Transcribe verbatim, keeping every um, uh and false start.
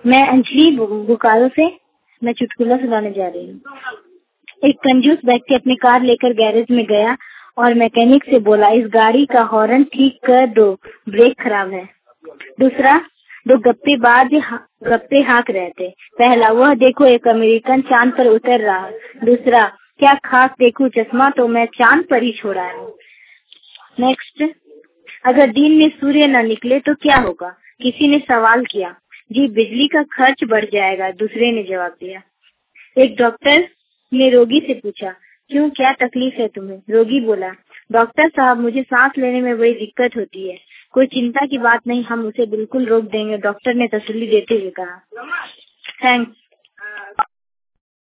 मैं अंजलि बोकारो से मैं चुटकुला सुनाने जा रही हूँ। एक कंजूस व्यक्ति अपनी कार लेकर गैरेज में गया और मैकेनिक से बोला, इस गाड़ी का हॉर्न ठीक कर दो, ब्रेक खराब है। दूसरा, दो गप्पेबाज गप्पे हाँक रहे थे। पहला, वह देखो एक अमेरिकन चांद पर उतर रहा। दूसरा, क्या खास देखूं, चश्मा तो मैं चांद पर ही छोड़ा है। नेक्स्ट, अगर दिन में सूर्य न निकले तो क्या होगा? किसी ने सवाल किया। जी, बिजली का खर्च बढ़ जाएगा, दूसरे ने जवाब दिया। एक डॉक्टर ने रोगी से पूछा, क्यों, क्या तकलीफ है तुम्हें? रोगी बोला, डॉक्टर साहब, मुझे सांस लेने में बड़ी दिक्कत होती है। कोई चिंता की बात नहीं, हम उसे बिल्कुल रोक देंगे, डॉक्टर ने तसल्ली देते हुए कहा। थैंक्स।